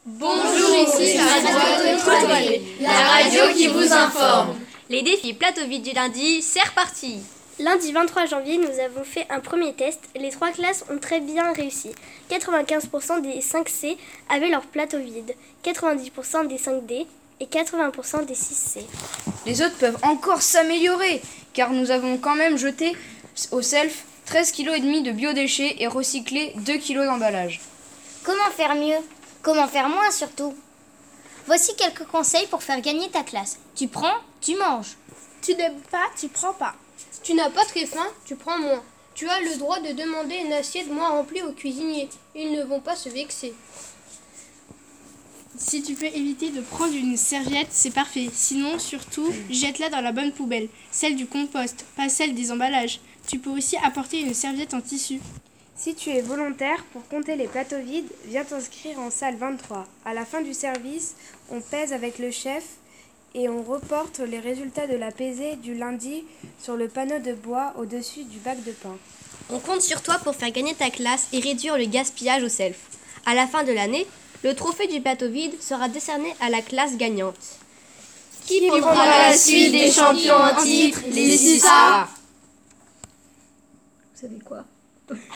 Bonjour, ici la radio étoilée, la radio qui vous informe. Les défis plateau vide du lundi, c'est reparti. Lundi 23 janvier, nous avons fait un premier test. Les 3 classes ont très bien réussi. 95% des 5C avaient leur plateau vide, 90% des 5D et 80% des 6C. Les autres peuvent encore s'améliorer, car nous avons quand même jeté au self 13,5 kg de biodéchets et recyclé 2 kg d'emballage. Comment faire mieux? Comment faire moins surtout? Voici quelques conseils pour faire gagner ta classe. Tu prends, tu manges. Tu n'aimes pas, tu prends pas. Tu n'as pas très faim, tu prends moins. Tu as le droit de demander une assiette moins remplie aux cuisiniers. Ils ne vont pas se vexer. Si tu peux éviter de prendre une serviette, c'est parfait. Sinon, surtout, jette-la dans la bonne poubelle. Celle du compost, pas celle des emballages. Tu peux aussi apporter une serviette en tissu. Si tu es volontaire pour compter les plateaux vides, viens t'inscrire en salle 23. À la fin du service, on pèse avec le chef et on reporte les résultats de la pesée du lundi sur le panneau de bois au-dessus du bac de pain. On compte sur toi pour faire gagner ta classe et réduire le gaspillage au self. À la fin de l'année, le trophée du plateau vide sera décerné à la classe gagnante. Qui prendra la suite des champions en titre, les 6A? Vous savez quoi?